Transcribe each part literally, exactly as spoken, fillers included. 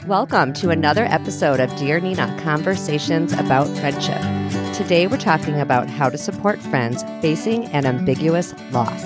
Welcome to another episode of Dear Nina, Conversations About Friendship. Today we're talking about how to support friends facing an ambiguous loss.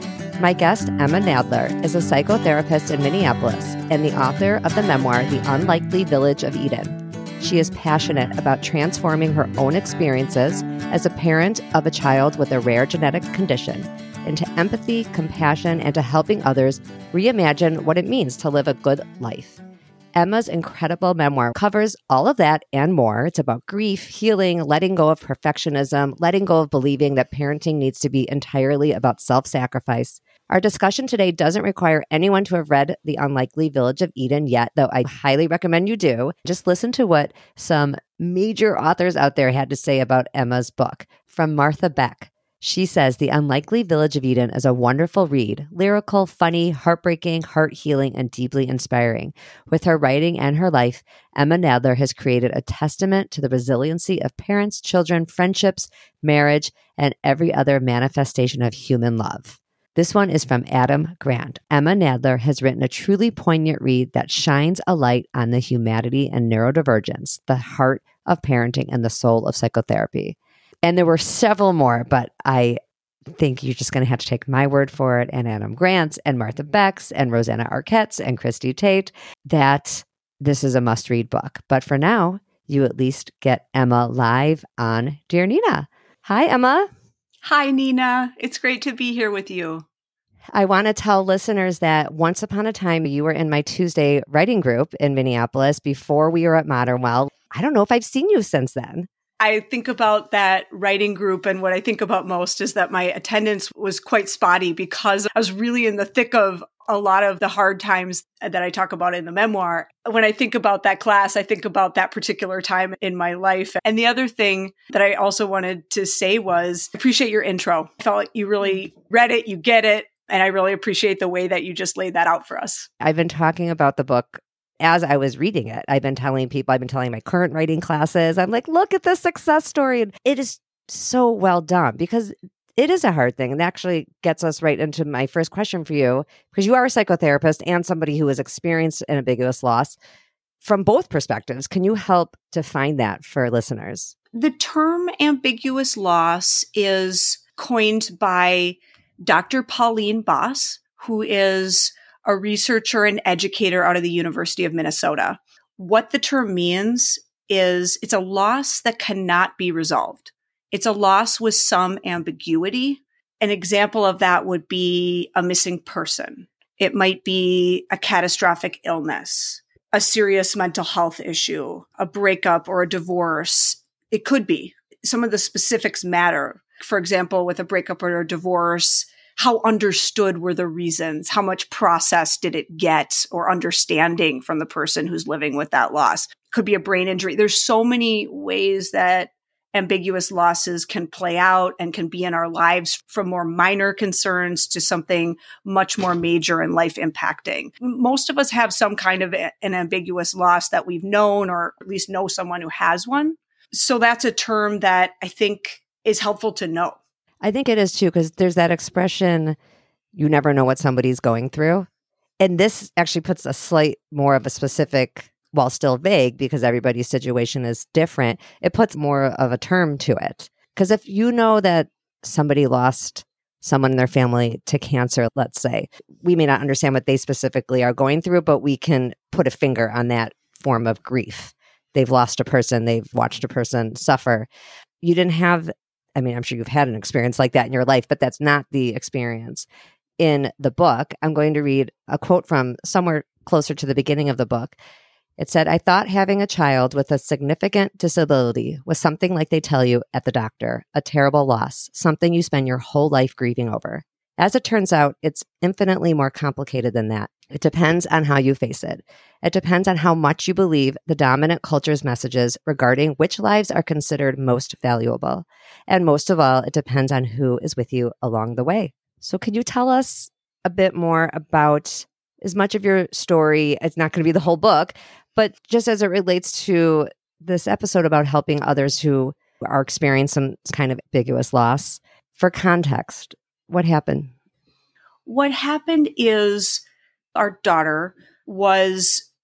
My guest, Emma Nadler, is a psychotherapist in Minneapolis and the author of the memoir, The Unlikely Village of Eden. She is passionate about transforming her own experiences as a parent of a child with a rare genetic condition into empathy, compassion, and to helping others reimagine what it means to live a good life. Emma's incredible memoir covers all of that and more. It's about grief, healing, letting go of perfectionism, letting go of believing that parenting needs to be entirely about self-sacrifice. Our discussion today doesn't require anyone to have read The Unlikely Village of Eden yet, though I highly recommend you do. Just listen to what some major authors out there had to say about Emma's book. From Martha Beck. She says The Unlikely Village of Eden is a wonderful read, lyrical, funny, heartbreaking, heart-healing, and deeply inspiring. With her writing and her life, Emma Nadler has created a testament to the resiliency of parents, children, friendships, marriage, and every other manifestation of human love. This one is from Adam Grant. Emma Nadler has written a truly poignant read that shines a light on the humanity and neurodivergence, the heart of parenting, and the soul of psychotherapy. And there were several more, but I think you're just going to have to take my word for it, and Adam Grant's, and Martha Beck's, and Rosanna Arquette's, and Christy Tate, that this is a must-read book. But for now, you at least get Emma live on Dear Nina. Hi, Emma. Hi, Nina. It's great to be here with you. I want to tell listeners that once upon a time, you were in my Tuesday writing group in Minneapolis before we were at Modern Well. I don't know if I've seen you since then. I think about that writing group, and what I think about most is that my attendance was quite spotty because I was really in the thick of a lot of the hard times that I talk about in the memoir. When I think about that class, I think about that particular time in my life. And the other thing that I also wanted to say was, I appreciate your intro. I felt like you really read it, you get it, and I really appreciate the way that you just laid that out for us. I've been talking about the book as I was reading it. I've been telling people, I've been telling my current writing classes, I'm like, look at this success story. And it is so well done because it is a hard thing. And actually gets us right into my first question for you, because you are a psychotherapist and somebody who has experienced an ambiguous loss from both perspectives. Can you help define that for listeners? The term ambiguous loss is coined by Doctor Pauline Boss, who is a researcher and educator out of the University of Minnesota. What the term means is it's a loss that cannot be resolved. It's a loss with some ambiguity. An example of that would be a missing person. It might be a catastrophic illness, a serious mental health issue, a breakup or a divorce. It could be. Some of the specifics matter. For example, with a breakup or a divorce, how understood were the reasons? How much process did it get or understanding from the person who's living with that loss? Could be a brain injury. There's so many ways that ambiguous losses can play out and can be in our lives, from more minor concerns to something much more major and life impacting. Most of us have some kind of an ambiguous loss that we've known, or at least know someone who has one. So that's a term that I think is helpful to know. I think it is too, because there's that expression, you never know what somebody's going through. And this actually puts a slight more of a specific, while still vague, because everybody's situation is different, it puts more of a term to it. Because if you know that somebody lost someone in their family to cancer, let's say, we may not understand what they specifically are going through, but we can put a finger on that form of grief. They've lost a person, they've watched a person suffer. You didn't have I mean, I'm sure you've had an experience like that in your life, but that's not the experience in the book. I'm going to read a quote from somewhere closer to the beginning of the book. It said, I thought having a child with a significant disability was something like they tell you at the doctor, a terrible loss, something you spend your whole life grieving over. As it turns out, it's infinitely more complicated than that. It depends on how you face it. It depends on how much you believe the dominant culture's messages regarding which lives are considered most valuable. And most of all, it depends on who is with you along the way. So can you tell us a bit more about as much of your story? It's not going to be the whole book, but just as it relates to this episode about helping others who are experiencing some kind of ambiguous loss. For context, what happened? What happened is our daughter was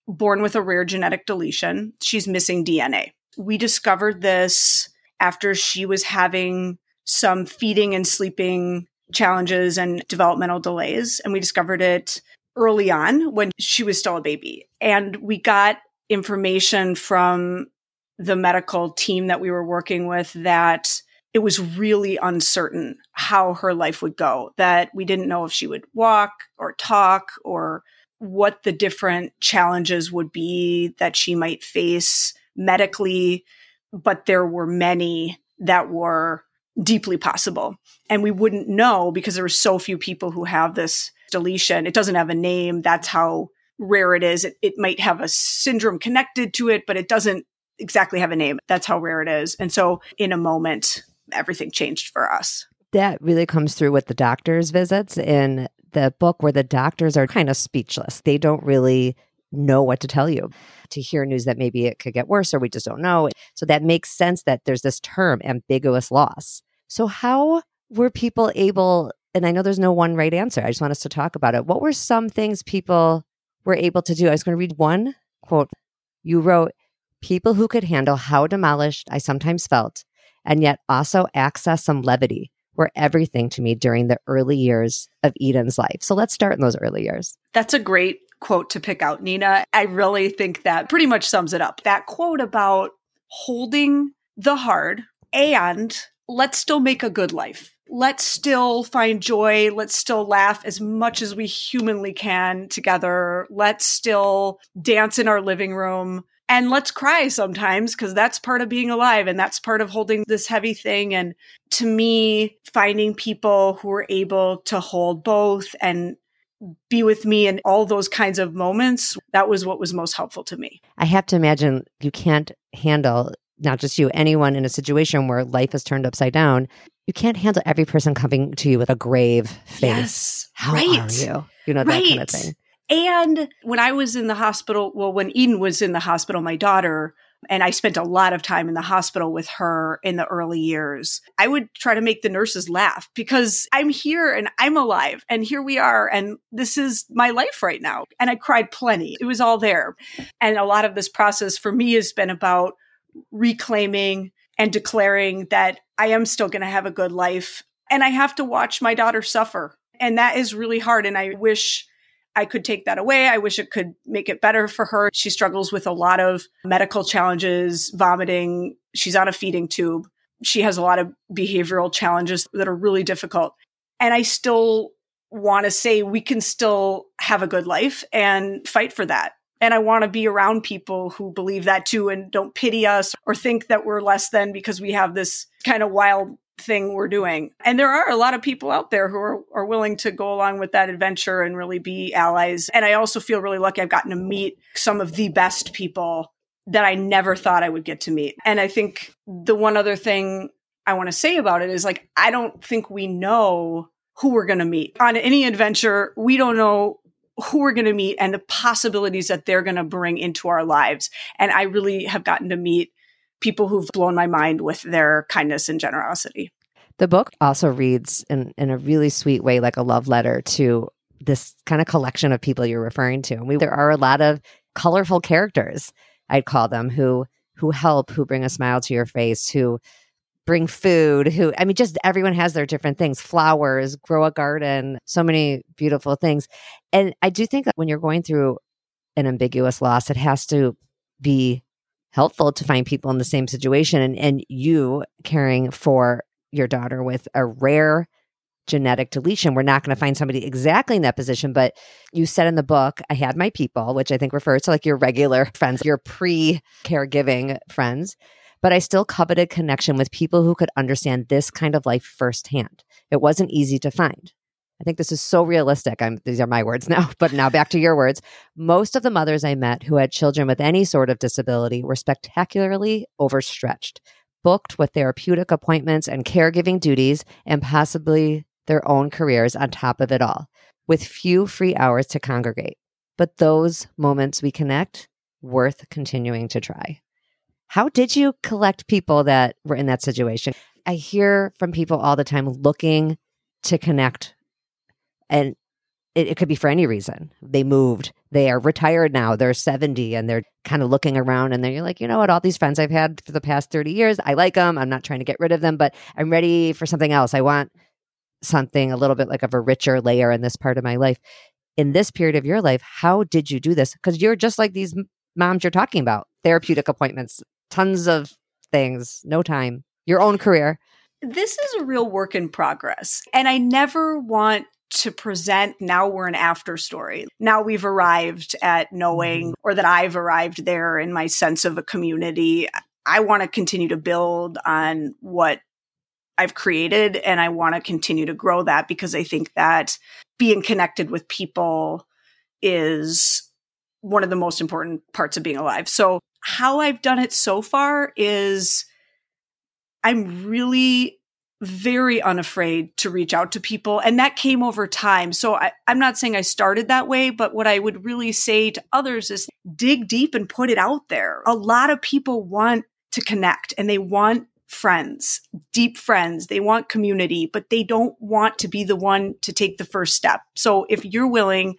born with a rare genetic deletion. She's missing D N A. We discovered this after she was having some feeding and sleeping challenges and developmental delays. And we discovered it early on when she was still a baby. And we got information from the medical team that we were working with that it was really uncertain how her life would go, that we didn't know if she would walk or talk or what the different challenges would be that she might face medically. But there were many that were deeply possible. And we wouldn't know because there were so few people who have this deletion. It doesn't have a name. That's how rare it is. It, it might have a syndrome connected to it, but it doesn't exactly have a name. That's how rare it is. And so in a moment, everything changed for us. That really comes through with the doctor's visits in the book, where the doctors are kind of speechless. They don't really know what to tell you. To hear news that maybe it could get worse or we just don't know. So that makes sense that there's this term, ambiguous loss. So how were people able, and I know there's no one right answer, I just want us to talk about it. What were some things people were able to do? I was going to read one quote. You wrote, "People who could handle how demolished I sometimes felt, and yet also access some levity, were everything to me during the early years of Eden's life." So let's start in those early years. That's a great quote to pick out, Nina. I really think that pretty much sums it up. That quote about holding the hard and let's still make a good life. Let's still find joy. Let's still laugh as much as we humanly can together. Let's still dance in our living room. And let's cry sometimes, because that's part of being alive and that's part of holding this heavy thing. And to me, finding people who are able to hold both and be with me in all those kinds of moments, that was what was most helpful to me. I have to imagine you can't handle, not just you, anyone in a situation where life is turned upside down. You can't handle every person coming to you with a grave face. Yes, How right. are you? You know, that right. kind of thing. And when I was in the hospital, well, when Eden was in the hospital, my daughter, and I spent a lot of time in the hospital with her in the early years, I would try to make the nurses laugh because I'm here and I'm alive and here we are. And this is my life right now. And I cried plenty. It was all there. And a lot of this process for me has been about reclaiming and declaring that I am still going to have a good life. And I have to watch my daughter suffer. And that is really hard. And I wish I could take that away. I wish it could make it better for her. She struggles with a lot of medical challenges, vomiting. She's on a feeding tube. She has a lot of behavioral challenges that are really difficult. And I still want to say we can still have a good life and fight for that. And I want to be around people who believe that too and don't pity us or think that we're less than because we have this kind of wild thing we're doing. And there are a lot of people out there who are, are willing to go along with that adventure and really be allies. And I also feel really lucky I've gotten to meet some of the best people that I never thought I would get to meet. And I think the one other thing I want to say about it is, like, I don't think we know who we're going to meet. On any adventure, we don't know who we're going to meet and the possibilities that they're going to bring into our lives. And I really have gotten to meet people who've blown my mind with their kindness and generosity. The book also reads in, in a really sweet way, like a love letter to this kind of collection of people you're referring to. And we, there are a lot of colorful characters, I'd call them, who who help, who bring a smile to your face, who bring food, who, I mean, just everyone has their different things, flowers, grow a garden, so many beautiful things. And I do think that when you're going through an ambiguous loss, it has to be helpful to find people in the same situation. And, and you caring for your daughter with a rare genetic deletion, we're not going to find somebody exactly in that position. But you said in the book, I had my people, which I think refers to like your regular friends, your pre-caregiving friends. But I still coveted connection with people who could understand this kind of life firsthand. It wasn't easy to find. I think this is so realistic. I'm, these are my words now, but now back to your words. Most of the mothers I met who had children with any sort of disability were spectacularly overstretched, booked with therapeutic appointments and caregiving duties, and possibly their own careers on top of it all, with few free hours to congregate. But those moments we connect, worth continuing to try. How did you collect people that were in that situation? I hear from people all the time looking to connect. And it, it could be for any reason. They moved, they are retired now, they're seventy and they're kind of looking around and then you're like, you know what, all these friends I've had for the past thirty years, I like them. I'm not trying to get rid of them, but I'm ready for something else. I want something a little bit like of a richer layer in this part of my life. In this period of your life, how did you do this? Because you're just like these moms you're talking about, therapeutic appointments, tons of things, no time, your own career. This is a real work in progress. And I never want to present now we're an after story. Now we've arrived at knowing, or that I've arrived there in my sense of a community. I want to continue to build on what I've created, and I want to continue to grow that because I think that being connected with people is one of the most important parts of being alive. So how I've done it so far is I'm really very unafraid to reach out to people. And that came over time. So I, I'm not saying I started that way, but what I would really say to others is dig deep and put it out there. A lot of people want to connect and they want friends, deep friends. They want community, but they don't want to be the one to take the first step. So if you're willing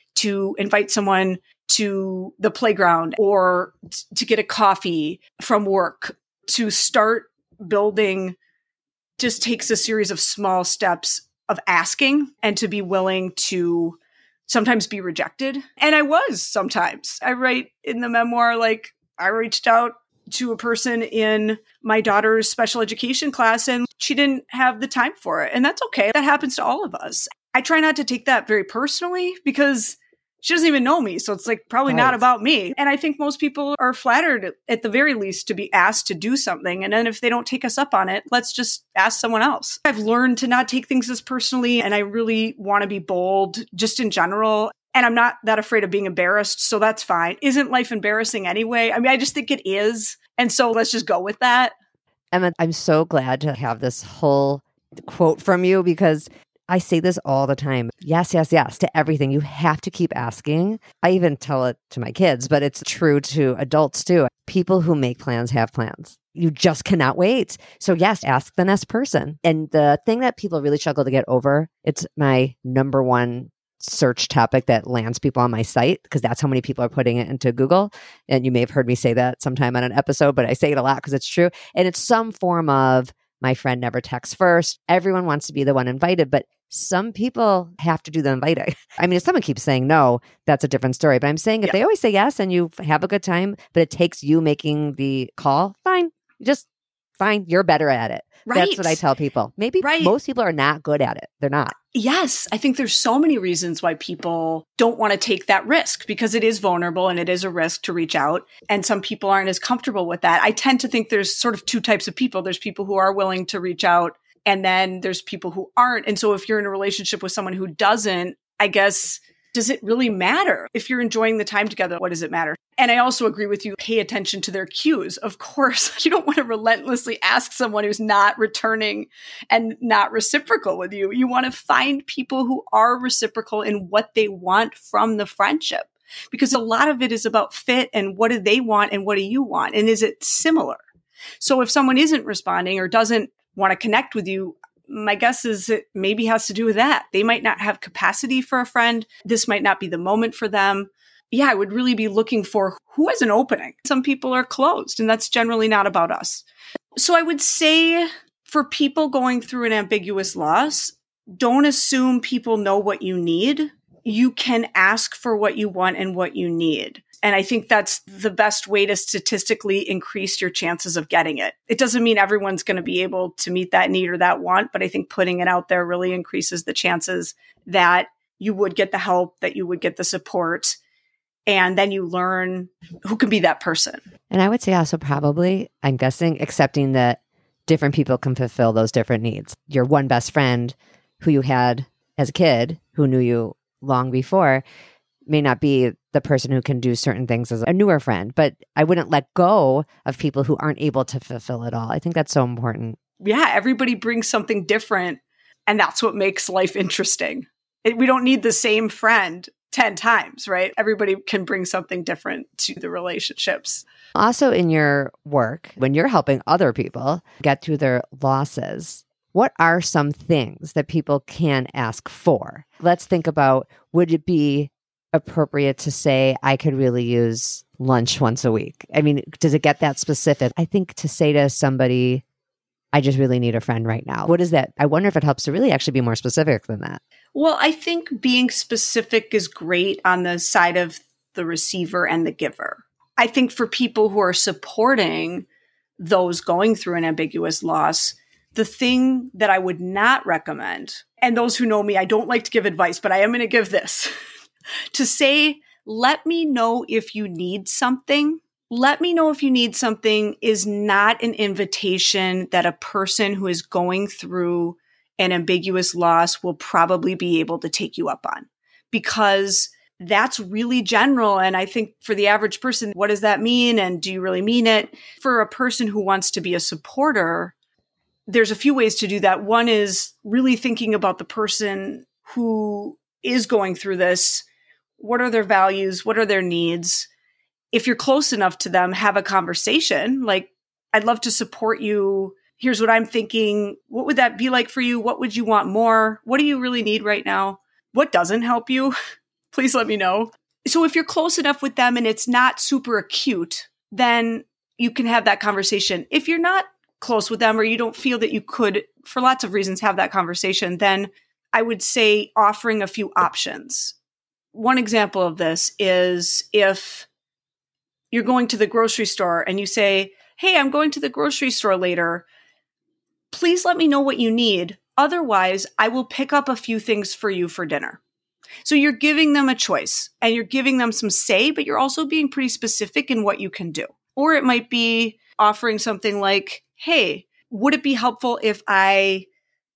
to invite someone to the playground or t- to get a coffee from work, to start building, just takes a series of small steps of asking and to be willing to sometimes be rejected. And I was sometimes. I write in the memoir, like I reached out to a person in my daughter's special education class and she didn't have the time for it. And that's okay. That happens to all of us. I try not to take that very personally because she doesn't even know me. So it's like probably Right. not about me. And I think most people are flattered at the very least to be asked to do something. And then if they don't take us up on it, let's just ask someone else. I've learned to not take things as personally. And I really want to be bold just in general. And I'm not that afraid of being embarrassed. So that's fine. Isn't life embarrassing anyway? I mean, I just think it is. And so let's just go with that. Emma, I'm so glad to have this whole quote from you because I say this all the time. Yes, yes, yes to everything. You have to keep asking. I even tell it to my kids, but it's true to adults too. People who make plans have plans. You just cannot wait. So yes, ask the next person. And the thing that people really struggle to get over, it's my number one search topic that lands people on my site because that's how many people are putting it into Google. And you may have heard me say that sometime on an episode, but I say it a lot because it's true. And it's some form of my friend never texts first. Everyone wants to be the one invited, but some people have to do the inviting. I mean, if someone keeps saying no, that's a different story. But I'm saying if Yeah. they always say yes and you have a good time, but it takes you making the call, fine. Just fine. You're better at it. Right. That's what I tell people. Maybe Right. most people are not good at it. They're not. Yes, I think there's so many reasons why people don't want to take that risk because it is vulnerable and it is a risk to reach out. And some people aren't as comfortable with that. I tend to think there's sort of two types of people. There's people who are willing to reach out and then there's people who aren't. And so if you're in a relationship with someone who doesn't, I guess, does it really matter? If you're enjoying the time together, what does it matter? And I also agree with you, pay attention to their cues. Of course, you don't want to relentlessly ask someone who's not returning and not reciprocal with you. You want to find people who are reciprocal in what they want from the friendship. Because a lot of it is about fit and what do they want and what do you want? And is it similar? So if someone isn't responding or doesn't want to connect with you, my guess is it maybe has to do with that. They might not have capacity for a friend. This might not be the moment for them. Yeah, I would really be looking for who has an opening. Some people are closed, and that's generally not about us. So I would say for people going through an ambiguous loss, don't assume people know what you need. You can ask for what you want and what you need. And I think that's the best way to statistically increase your chances of getting it. It doesn't mean everyone's going to be able to meet that need or that want, but I think putting it out there really increases the chances that you would get the help, that you would get the support, and then you learn who can be that person. And I would say also probably, I'm guessing, accepting that different people can fulfill those different needs. Your one best friend who you had as a kid, who knew you long before, may not be the person who can do certain things as a newer friend, but I wouldn't let go of people who aren't able to fulfill it all. I think that's so important. Yeah, everybody brings something different, and that's what makes life interesting. It, we don't need the same friend ten times, right? Everybody can bring something different to the relationships. Also in your work, when you're helping other people get through their losses, what are some things that people can ask for? Let's think about, would it be appropriate to say, I could really use lunch once a week? I mean, does it get that specific? I think to say to somebody, I just really need a friend right now. What is that? I wonder if it helps to really actually be more specific than that. Well, I think being specific is great on the side of the receiver and the giver. I think for people who are supporting those going through an ambiguous loss, the thing that I would not recommend, and those who know me, I don't like to give advice, but I am going to give this, to say, let me know if you need something. Let me know if you need something is not an invitation that a person who is going through an ambiguous loss will probably be able to take you up on, because that's really general. And I think for the average person, what does that mean? And do you really mean it? For a person who wants to be a supporter, there's a few ways to do that. One is really thinking about the person who is going through this. What are their values? What are their needs? If you're close enough to them, have a conversation. Like, I'd love to support you. Here's what I'm thinking. What would that be like for you? What would you want more? What do you really need right now? What doesn't help you? Please let me know. So if you're close enough with them and it's not super acute, then you can have that conversation. If you're not close with them or you don't feel that you could, for lots of reasons, have that conversation, then I would say offering a few options. One example of this is if you're going to the grocery store and you say, hey, I'm going to the grocery store later. Please let me know what you need. Otherwise, I will pick up a few things for you for dinner. So you're giving them a choice and you're giving them some say, but you're also being pretty specific in what you can do. Or it might be offering something like, hey, would it be helpful if I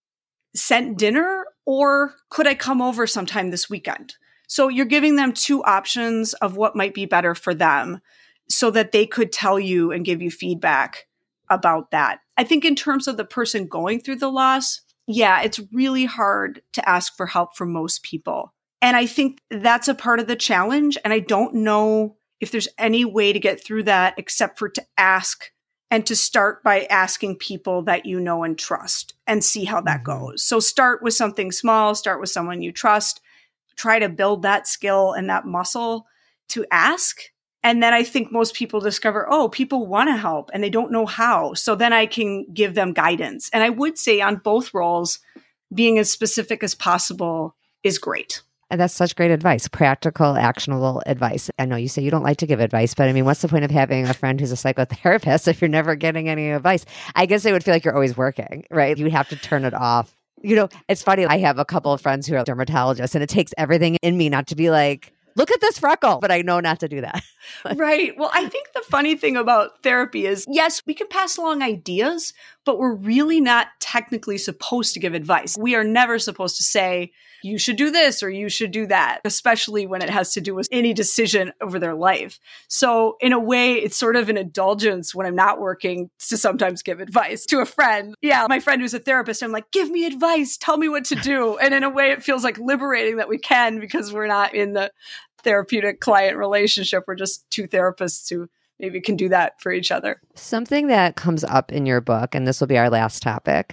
sent dinner, or could I come over sometime this weekend? So you're giving them two options of what might be better for them so that they could tell you and give you feedback about that. I think in terms of the person going through the loss, yeah, it's really hard to ask for help from most people. And I think that's a part of the challenge. And I don't know if there's any way to get through that except for to ask, and to start by asking people that you know and trust and see how that Mm-hmm. goes. So start with something small, start with someone you trust, try to build that skill and that muscle to ask. And then I think most people discover, oh, people want to help and they don't know how. So then I can give them guidance. And I would say on both roles, being as specific as possible is great. And that's such great advice, practical, actionable advice. I know you say you don't like to give advice, but I mean, what's the point of having a friend who's a psychotherapist if you're never getting any advice? I guess it would feel like you're always working, right? You have to turn it off. You know, it's funny. I have a couple of friends who are dermatologists, and it takes everything in me not to be like, look at this freckle, but I know not to do that. Right. Well, I think the funny thing about therapy is, yes, we can pass along ideas, but we're really not technically supposed to give advice. We are never supposed to say, you should do this or you should do that, especially when it has to do with any decision over their life. So in a way, it's sort of an indulgence when I'm not working to sometimes give advice to a friend. Yeah, my friend who's a therapist, I'm like, give me advice, tell me what to do. And in a way, it feels like liberating that we can, because we're not in the therapeutic client relationship. We're just two therapists who maybe can do that for each other. Something that comes up in your book, and this will be our last topic,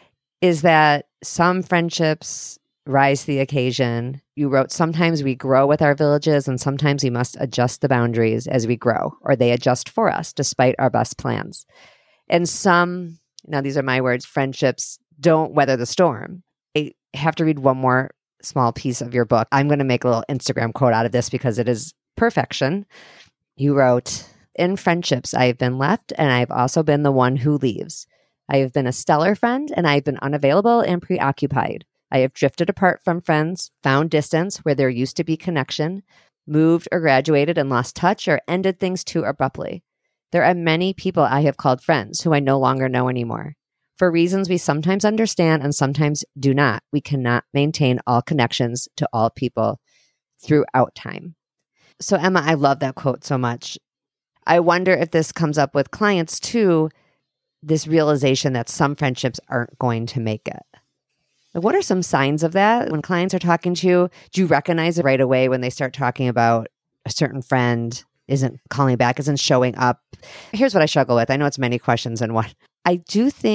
is that some friendships rise to the occasion. You wrote, sometimes we grow with our villages and sometimes we must adjust the boundaries as we grow, or they adjust for us despite our best plans. And some, now these are my words, friendships don't weather the storm. I have to read one more small piece of your book. I'm going to make a little Instagram quote out of this because it is perfection. You wrote, in friendships, I have been left and I've also been the one who leaves. I have been a stellar friend and I've been unavailable and preoccupied. I have drifted apart from friends, found distance where there used to be connection, moved or graduated and lost touch or ended things too abruptly. There are many people I have called friends who I no longer know anymore. For reasons we sometimes understand and sometimes do not, we cannot maintain all connections to all people throughout time. So Emma, I love that quote so much. I wonder if this comes up with clients too, this realization that some friendships aren't going to make it. What are some signs of that? When clients are talking to you, do you recognize it right away when they start talking about a certain friend isn't calling back, isn't showing up? Here's what I struggle with. I know it's many questions in one. I do think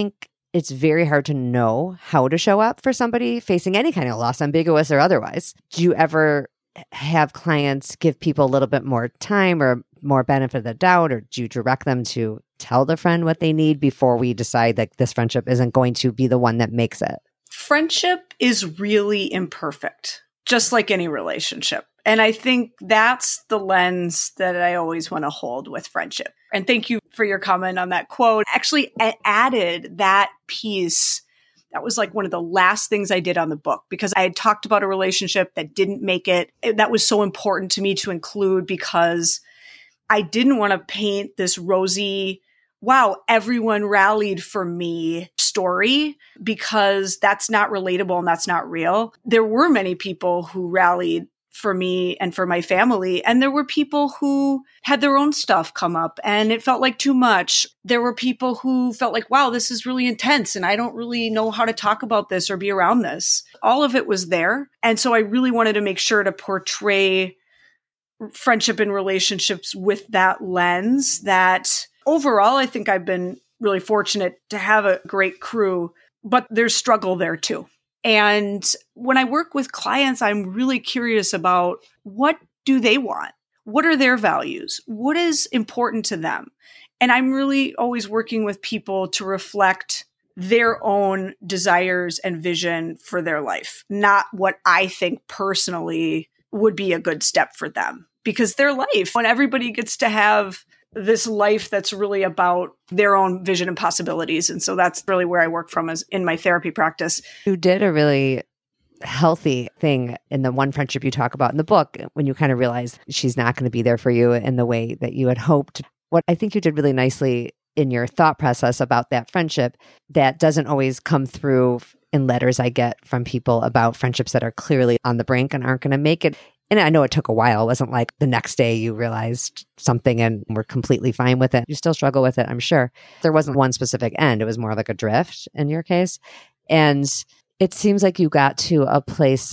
it's very hard to know how to show up for somebody facing any kind of loss, ambiguous or otherwise. Do you ever have clients give people a little bit more time or more benefit of the doubt, or do you direct them to tell the friend what they need before we decide that this friendship isn't going to be the one that makes it? Friendship is really imperfect, just like any relationship. And I think that's the lens that I always want to hold with friendship. And thank you for your comment on that quote. Actually, I added that piece. That was like one of the last things I did on the book, because I had talked about a relationship that didn't make it. That was so important to me to include, because I didn't want to paint this rosy, wow, everyone rallied for me story, because that's not relatable and that's not real. There were many people who rallied for me and for my family. And there were people who had their own stuff come up and it felt like too much. There were people who felt like, wow, this is really intense and I don't really know how to talk about this or be around this. All of it was there. And so I really wanted to make sure to portray friendship and relationships with that lens. That overall, I think I've been really fortunate to have a great crew, but there's struggle there too. And when I work with clients, I'm really curious about, what do they want? What are their values? What is important to them? And I'm really always working with people to reflect their own desires and vision for their life, not what I think personally would be a good step for them. Because their life, when everybody gets to have this life that's really about their own vision and possibilities. And so that's really where I work from, is in my therapy practice. You did a really healthy thing in the one friendship you talk about in the book, when you kind of realized she's not going to be there for you in the way that you had hoped. What I think you did really nicely in your thought process about that friendship, that doesn't always come through in letters I get from people about friendships that are clearly on the brink and aren't going to make it. And I know it took a while. It wasn't like the next day you realized something and were completely fine with it. You still struggle with it, I'm sure. There wasn't one specific end. It was more like a drift in your case. And it seems like you got to a place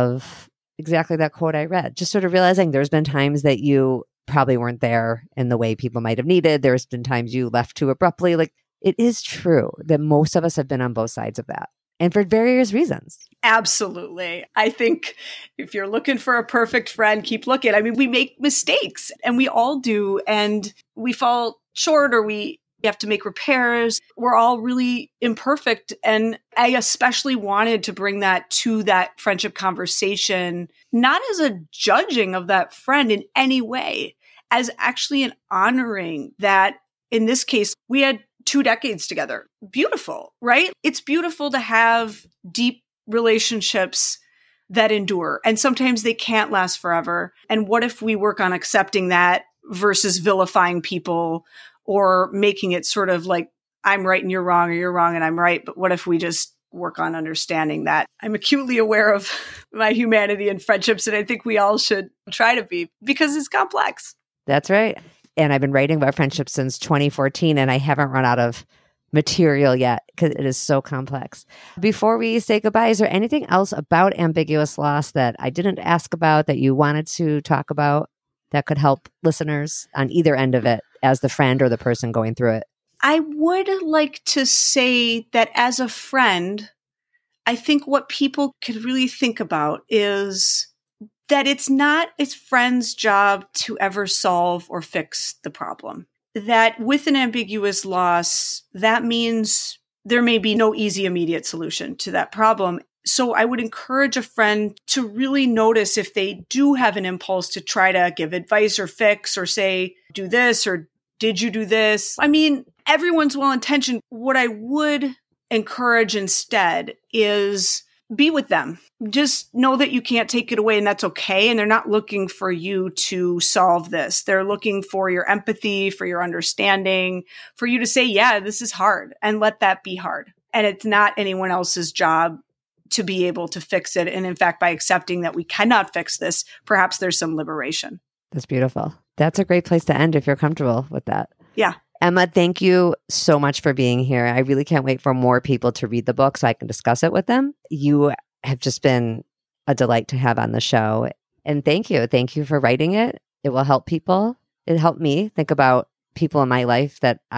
of exactly that quote I read, just sort of realizing there's been times that you probably weren't there in the way people might have needed. There's been times you left too abruptly. Like, it is true that most of us have been on both sides of that, and for various reasons. Absolutely. I think if you're looking for a perfect friend, keep looking. I mean, we make mistakes, and we all do, and we fall short, or we have to make repairs. We're all really imperfect. And I especially wanted to bring that to that friendship conversation, not as a judging of that friend in any way, as actually an honoring that, in this case, we had two decades together. Beautiful, right? It's beautiful to have deep relationships that endure. And sometimes they can't last forever. And what if we work on accepting that versus vilifying people or making it sort of like, I'm right and you're wrong, or you're wrong and I'm right. But what if we just work on understanding that? I'm acutely aware of my humanity and friendships, and I think we all should try to be, because it's complex. That's right. And I've been writing about friendship since twenty fourteen, and I haven't run out of material yet because it is so complex. Before we say goodbye, is there anything else about ambiguous loss that I didn't ask about that you wanted to talk about that could help listeners on either end of it, as the friend or the person going through it? I would like to say that as a friend, I think what people could really think about is that it's not its friend's job to ever solve or fix the problem. That with an ambiguous loss, that means there may be no easy, immediate solution to that problem. So I would encourage a friend to really notice if they do have an impulse to try to give advice or fix or say, do this, or did you do this? I mean, everyone's well-intentioned. What I would encourage instead is be with them. Just know that you can't take it away, and that's okay. And they're not looking for you to solve this. They're looking for your empathy, for your understanding, for you to say, yeah, this is hard, and let that be hard. And it's not anyone else's job to be able to fix it. And in fact, by accepting that we cannot fix this, perhaps there's some liberation. That's beautiful. That's a great place to end if you're comfortable with that. Yeah. Emma, thank you so much for being here. I really can't wait for more people to read the book so I can discuss it with them. You have just been a delight to have on the show. And thank you. Thank you for writing it. It will help people. It helped me think about people in my life that I would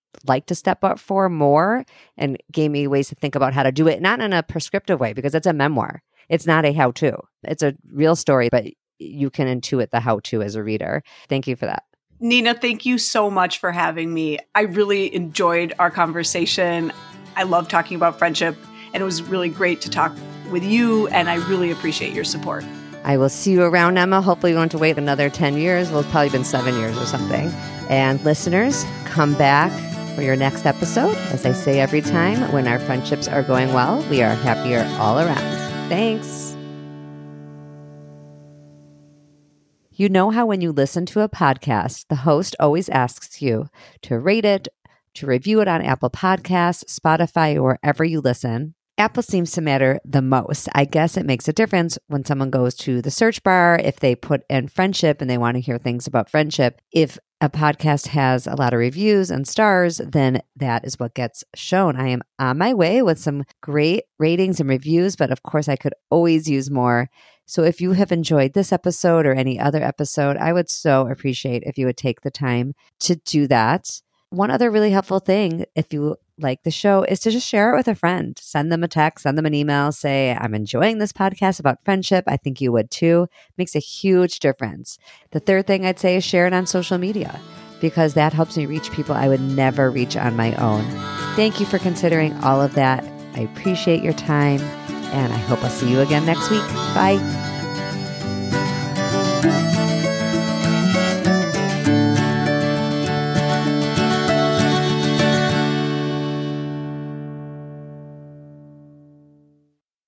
like to step up for more and gave me ways to think about how to do it, not in a prescriptive way, because it's a memoir. It's not a how-to. It's a real story, but you can intuit the how-to as a reader. Thank you for that. Nina, thank you so much for having me. I really enjoyed our conversation. I love talking about friendship, and it was really great to talk with you, and I really appreciate your support. I will see you around, Emma. Hopefully you won't have to wait another ten years. Well, it's probably been seven years or something. And listeners, come back for your next episode. As I say every time, when our friendships are going well, we are happier all around. Thanks. You know how when you listen to a podcast, the host always asks you to rate it, to review it on Apple Podcasts, Spotify, or wherever you listen. Apple seems to matter the most. I guess it makes a difference when someone goes to the search bar, if they put in friendship and they want to hear things about friendship. If a podcast has a lot of reviews and stars, then that is what gets shown. I am on my way with some great ratings and reviews, but of course I could always use more. So if you have enjoyed this episode or any other episode, I would so appreciate if you would take the time to do that. One other really helpful thing, if you like the show, is to just share it with a friend. Send them a text, send them an email, say, I'm enjoying this podcast about friendship. I think you would too. It makes a huge difference. The third thing I'd say is share it on social media, because that helps me reach people I would never reach on my own. Thank you for considering all of that. I appreciate your time, and I hope I'll see you again next week. Bye.